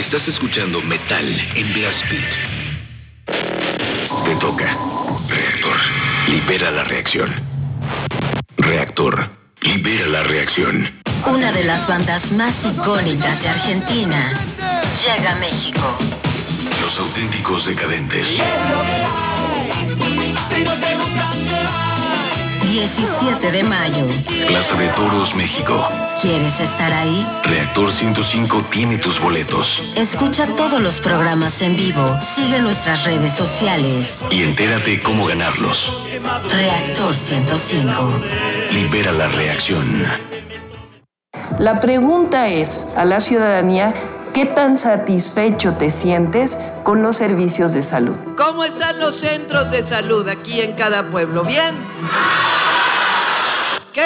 Estás escuchando Metal en Blast Beat. Te toca. Reactor. Libera la reacción. Reactor. Libera la reacción. Una de las bandas más icónicas de Argentina llega a México. Los Auténticos Decadentes. 17 de mayo. Plaza de Toros, México. ¿Quieres estar ahí? Reactor 105 tiene tus boletos. Escucha todos los programas en vivo. Sigue nuestras redes sociales. Y entérate cómo ganarlos. Reactor 105. Libera la reacción. La pregunta es a la ciudadanía: ¿qué tan satisfecho te sientes con los servicios de salud? ¿Cómo están los centros de salud aquí en cada pueblo? ¿Bien?